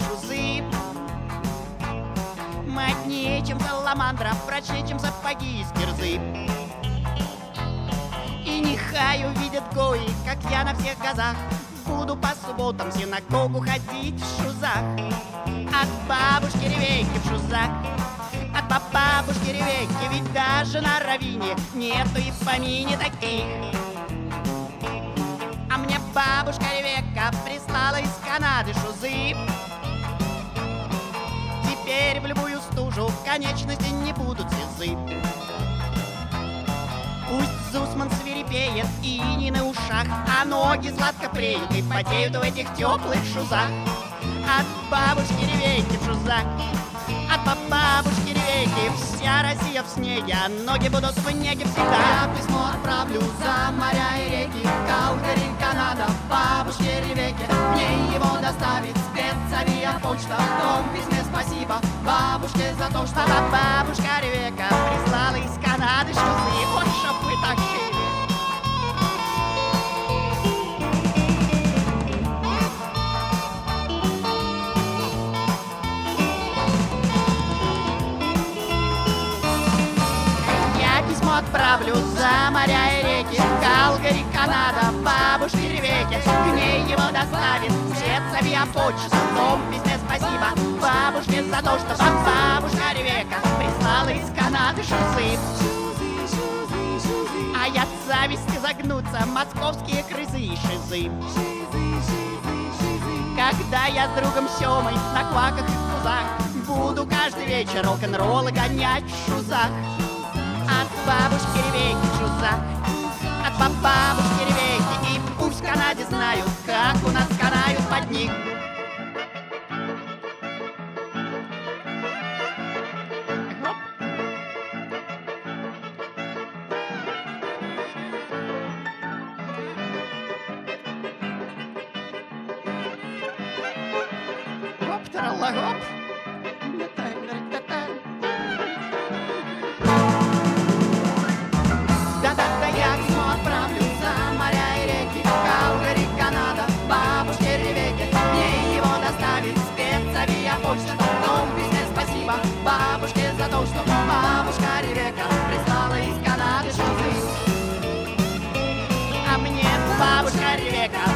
шузы. Моднее, чем саламандра, прочнее, чем сапоги из кирзы. И нехай увидят гои, как я на всех газах буду по субботам в синагогу ходить в шузах. От бабушки Ревекки в шузах, от бабушки Ревекки, ведь даже на равине нету и в помине таких. А мне бабушка Ревекка прислала из Канады шузы. Теперь в любую стужу конечности не будут слезы. Пусть Зусман свирепеет и не на ушах, а ноги сладко преют и потеют в этих теплых шузах. От бабушки Ревекки в шузах, от бабушки Ревекки вся Россия в снеге, а ноги будут в неге всегда. Я письмо отправлю за моря и реки, Калгари, Канада, бабушке Ревекке. Мне его доставит спецавиапочта. В том письме спасибо бабушке за то, что бабушка Ревекка прислала из Канады шузы. Вот чтоб вы так жили. Отправлю за моря и реки, Калгари, Канада, бабушке Ревекке. К ней его доставит спецавиапочта. В том письме спасибо бабушке за то, что бабушка Ревекка прислала из Канады шузы. А я от зависти загнутся московские крызы и шизы. Когда я с другом Семой на кваках и в пузах буду каждый вечер рок-н-роллы гонять в шузах. От бабушки Ревекки в шузах, от бабушки Ревекки. И пусть в Канаде знают, как у нас канают под них. Гоп, таралла-гоп. Бабушке за то, что бабушка Ревекка прислала из Канады шузы. А мне бабушка Ревекка